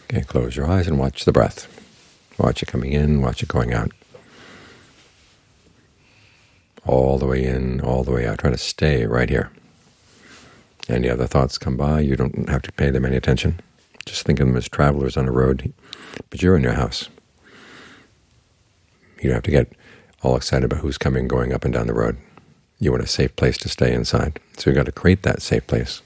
Okay, close your eyes and watch the breath. Watch it coming in, watch it going out. All the way in, all the way out. Try to stay right here. Any other thoughts come by, you don't have to pay them any attention. Just think of them as travelers on a road, but you're in your house. You don't have to get all excited about who's coming and going up and down the road. You want a safe place to stay inside. So you've got to create that safe place.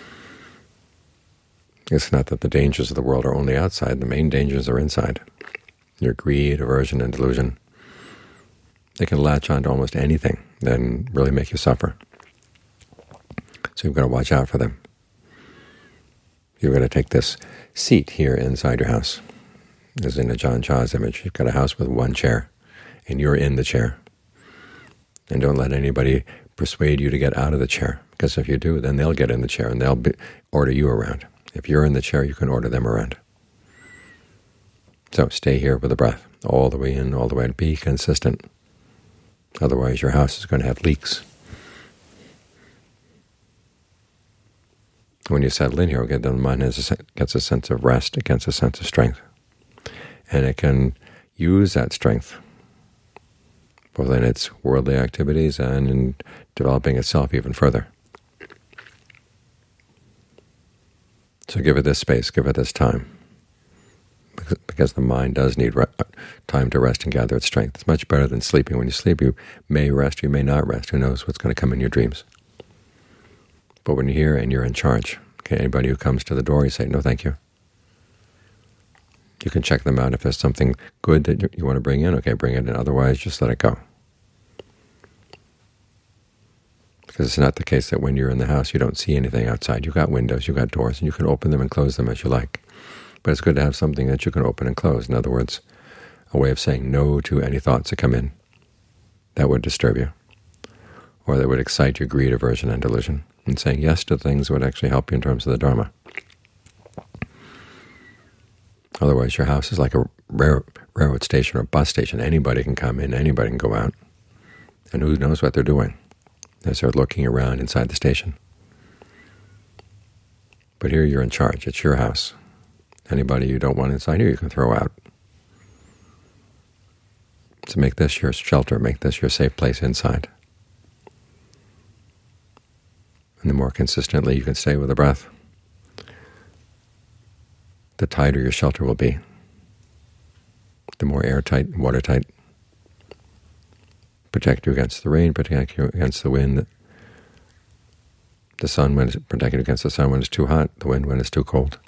It's not that the dangers of the world are only outside. The main dangers are inside. Your greed, aversion, and delusion. They can latch on to almost anything and really make you suffer. So you've got to watch out for them. You've got to take this seat here inside your house. As in a Ajaan Chah's image, you've got a house with one chair, and you're in the chair. And don't let anybody persuade you to get out of the chair, because if you do, then they'll get in the chair and they'll order you around. If you're in the chair, you can order them around. So stay here with the breath, all the way in, all the way out. Be consistent. Otherwise your house is going to have leaks. When you settle in here, okay, then the mind gets a sense of rest, it gets a sense of strength. And it can use that strength, both in its worldly activities and in developing itself even further. So give it this space, give it this time, because the mind does need time to rest and gather its strength. It's much better than sleeping. When you sleep, you may rest, you may not rest. Who knows what's going to come in your dreams? But when you're here and you're in charge, okay, anybody who comes to the door, you say, no, thank you. You can check them out. If there's something good that you want to bring in, okay, bring it in. Otherwise, just let it go. Because it's not the case that when you're in the house you don't see anything outside. You've got windows, you've got doors, and you can open them and close them as you like. But it's good to have something that you can open and close. In other words, a way of saying no to any thoughts that come in that would disturb you, or that would excite your greed, aversion, and delusion, and saying yes to things that would actually help you in terms of the Dharma. Otherwise your house is like a railroad station or a bus station. Anybody can come in, anybody can go out, and who knows what they're doing as they're looking around inside the station. But here you're in charge. It's your house. Anybody you don't want inside here you can throw out. So make this your shelter, make this your safe place inside. And the more consistently you can stay with the breath, the tighter your shelter will be, the more airtight and watertight. Protect you against the rain, protect you against the wind, the sun, protect you against the sun when it's too hot, the wind when it's too cold.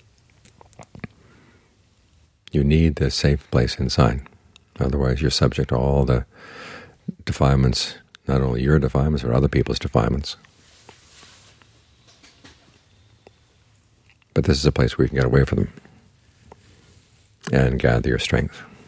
You need this safe place inside. Otherwise you're subject to all the defilements, not only your defilements, but other people's defilements. But this is a place where you can get away from them and gather your strength.